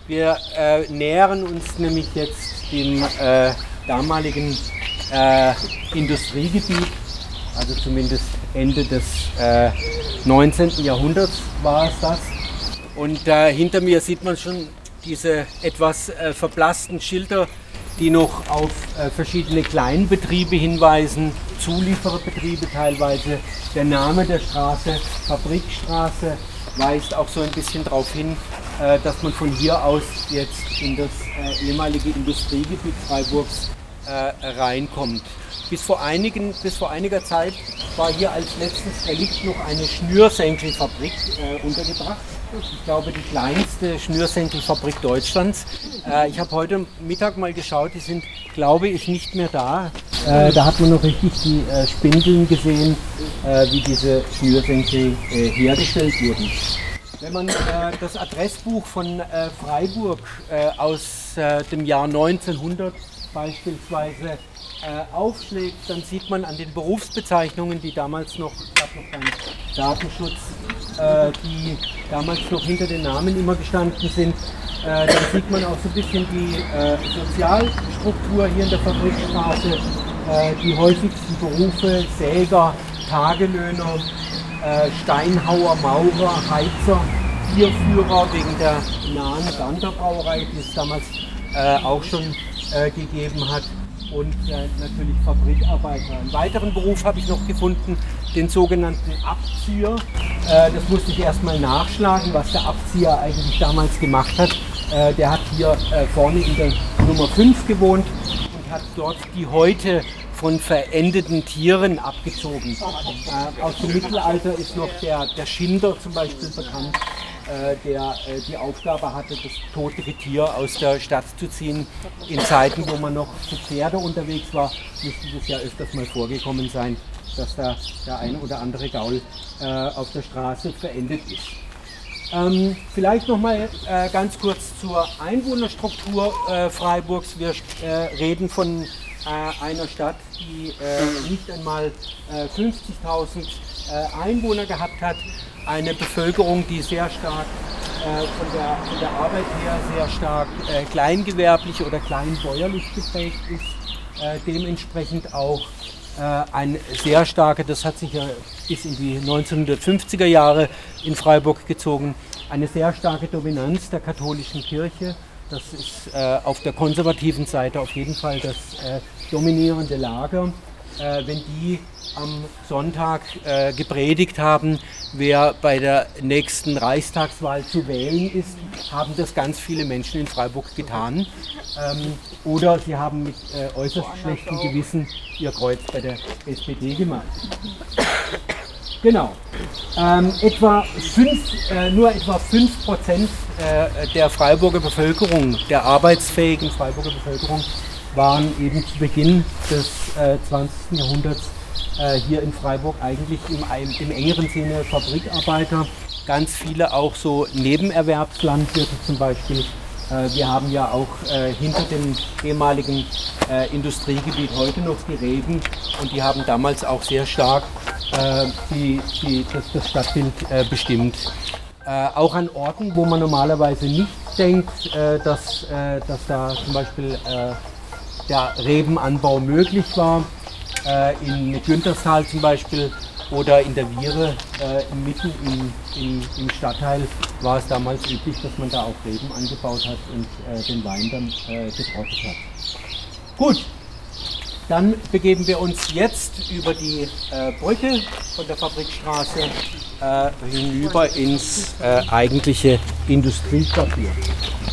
Wir nähern uns nämlich jetzt dem damaligen Industriegebiet, also zumindest Ende des 19. Jahrhunderts war es das. Und hinter mir sieht man schon diese etwas verblassten Schilder, die noch auf verschiedene Kleinbetriebe hinweisen, Zuliefererbetriebe teilweise. Der Name der Straße, Fabrikstraße, weist auch so ein bisschen darauf hin, dass man von hier aus jetzt in das ehemalige Industriegebiet Freiburgs reinkommt. Bis vor einiger Zeit war hier als letztes Relikt noch eine Schnürsenkelfabrik untergebracht. Ich glaube, die kleinste Schnürsenkelfabrik Deutschlands. Ich habe heute Mittag mal geschaut, die sind, glaube ich, nicht mehr da. Da hat man noch richtig die Spindeln gesehen, wie diese Schnürsenkel hergestellt wurden. Wenn man das Adressbuch von Freiburg aus dem Jahr 1900 beispielsweise aufschlägt, dann sieht man an den Berufsbezeichnungen, die damals noch, gab noch keinen Datenschutz, die damals noch hinter den Namen immer gestanden sind, dann sieht man auch so ein bisschen die Sozialstruktur hier in der Fabrikstraße, die häufigsten Berufe, Säger, Tagelöhner, Steinhauer, Maurer, Heizer, Bierführer wegen der nahen Ganter-Brauerei, die es damals auch schon gegeben hat, und natürlich Fabrikarbeiter. Einen weiteren Beruf habe ich noch gefunden, den sogenannten Abzieher. Das musste ich erstmal nachschlagen, was der Abzieher eigentlich damals gemacht hat. Der hat hier vorne in der Nummer 5 gewohnt und hat dort die Häute von verendeten Tieren abgezogen. Aus dem Mittelalter ist noch der Schinder zum Beispiel bekannt, der die Aufgabe hatte, das tote Tier aus der Stadt zu ziehen. In Zeiten, wo man noch zu Pferde unterwegs war, müsste das ja öfters mal vorgekommen sein, dass da der eine oder andere Gaul auf der Straße verendet ist. Vielleicht noch mal ganz kurz zur Einwohnerstruktur Freiburgs. Wir reden von einer Stadt, die nicht einmal 50.000 Einwohner gehabt hat. Eine Bevölkerung, die sehr stark von der Arbeit her sehr stark kleingewerblich oder kleinbäuerlich geprägt ist. Dementsprechend auch ein sehr starker, das hat sich ja bis in die 1950er Jahre in Freiburg gezogen, eine sehr starke Dominanz der katholischen Kirche. Das ist auf der konservativen Seite auf jeden Fall das dominierende Lager. Wenn die am Sonntag gepredigt haben, wer bei der nächsten Reichstagswahl zu wählen ist, haben das ganz viele Menschen in Freiburg getan. Oder sie haben mit äußerst schlechtem Gewissen ihr Kreuz bei der SPD gemacht. Genau. Nur etwa 5% der Freiburger Bevölkerung, der arbeitsfähigen Freiburger Bevölkerung, waren eben zu Beginn des 20. Jahrhunderts hier in Freiburg eigentlich im engeren Sinne Fabrikarbeiter. Ganz viele auch so Nebenerwerbslandwirte zum Beispiel. Wir haben ja auch hinter dem ehemaligen Industriegebiet heute noch die Reben, und die haben damals auch sehr stark das Stadtbild bestimmt. Auch an Orten, wo man normalerweise nicht denkt, dass da zum Beispiel der Rebenanbau möglich war, in Günterstal zum Beispiel oder in der Viere mitten im Stadtteil war es damals üblich, dass man da auch Reben angebaut hat und den Wein dann getrocknet hat. Gut, dann begeben wir uns jetzt über die Brücke von der Fabrikstraße hinüber ins eigentliche Industriequartier.